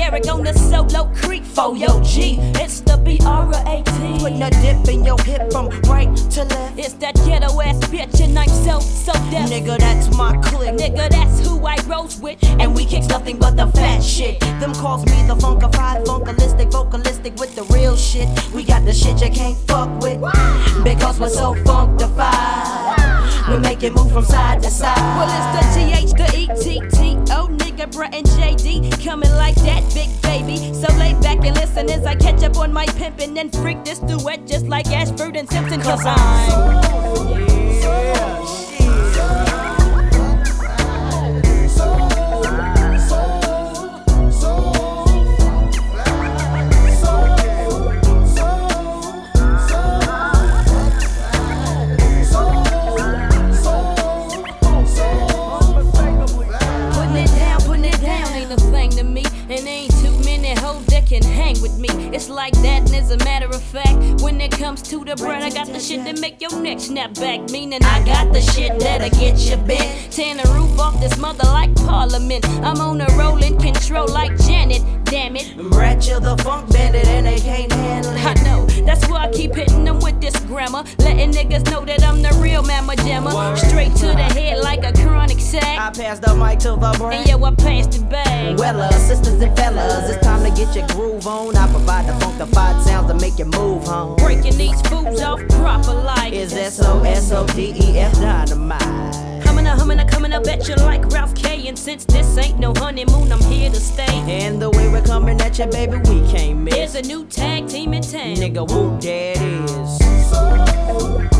Eric on the solo creep for your G. It's the BR18. Putting a dip in your hip from right to left. It's that ghetto ass bitch and I'm so deaf. Nigga, that's my clique. Nigga, that's who I rose with. And we kicks nothing but the fat shit. Them calls me the funkified, funkalistic, vocalistic with the real shit. We got the shit you can't fuck with. Because we're so funkified. We make it move from side to side. Well, it's the GH, the ETT. Oh, nigga, Brett and JD coming like that, big baby. So lay back and listen as I catch up on my pimpin' and freak this duet just like Ashford and Simpson. Cause I'm it's like that, and as a matter of fact, when it comes to the bread, I got the shit that make your neck snap back. Meaning I got the shit that'll get you bent. Tearing the roof off this mother like Parliament. I'm on a rollin' control like Janet, damn it. Brett, you're the funk bandit and they can't handle it. I know, that's why I keep hitting them with this grammar, letting niggas know that I'm the real mamma jammer. Straight to the head like a chronic sack. I pass the mic to the brain. And yo, I passed it back. Well, sisters and fellas, it's time to get your groove on. I provide the funkified sounds to make you move home. Breaking these fools off proper like is SOSODEF dynamite. Coming up at you like Ralph K. And since this ain't no honeymoon, I'm here to stay. And the way we're coming at you, baby, we can't miss. Here's a new tag team in town. Nigga, whoop, there it is.